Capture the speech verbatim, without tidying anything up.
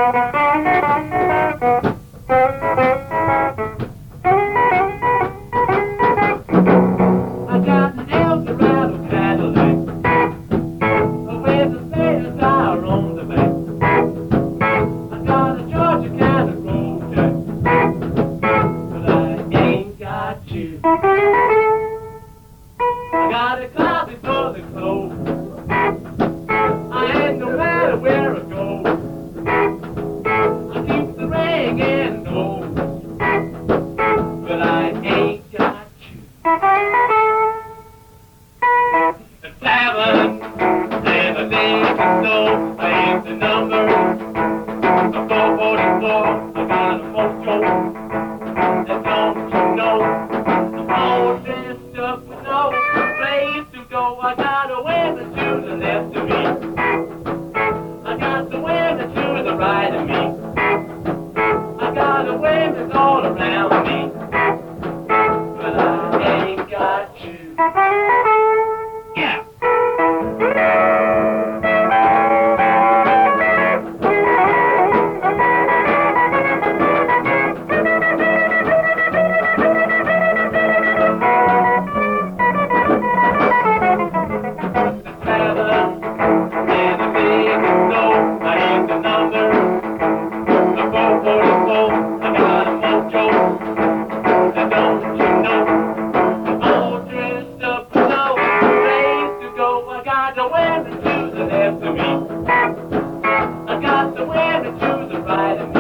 I got an Eldorado Cadillac with the spare tire on the back. I got a Georgia kind of road jack, but I ain't got you. I got a closet full of clothes, and no matter where I go, I keep the ring and nose, but I ain't got you. The tavern and the Lincoln snow, I ain't the number. A four forty-four, I got a mojo. And don't you know, I'm all dressed up with no place to go. I got a women to the left of me, I got the women to the right of me, I got a women all around me, but I ain't got you. Yeah. I got the women to the left of me, I got the women to the right of me.